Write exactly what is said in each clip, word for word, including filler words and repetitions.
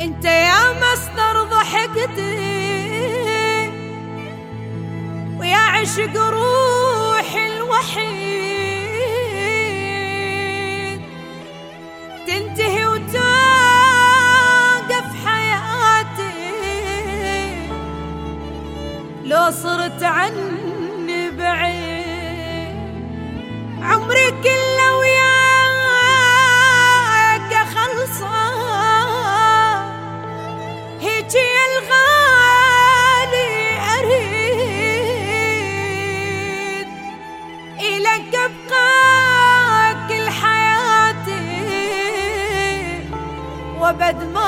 انت يا مصدر ضحكتي ويا عشق روحي الوحيد، تنتهي وتوقف حياتي لو صرت عني بعيد. عمري كله وياك خلصان، هيجي يا الغالي أريد إلك أبقى كل حياتي، وبد ما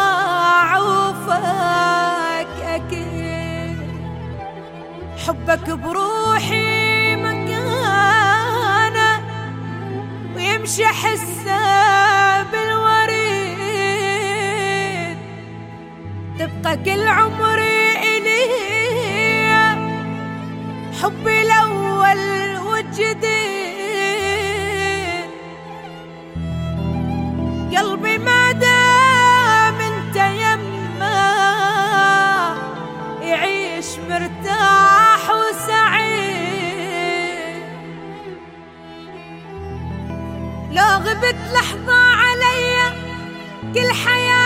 أعوفك أكيد. حبك بروحي مكانه ويمشي حسه بالوريد، تبقى كل عمري إلي حبي الأول والجديد. قلبي ما دام انت يمه يعيش مرتاح وسعيد. لو غبت لحظة عليا كل حياتي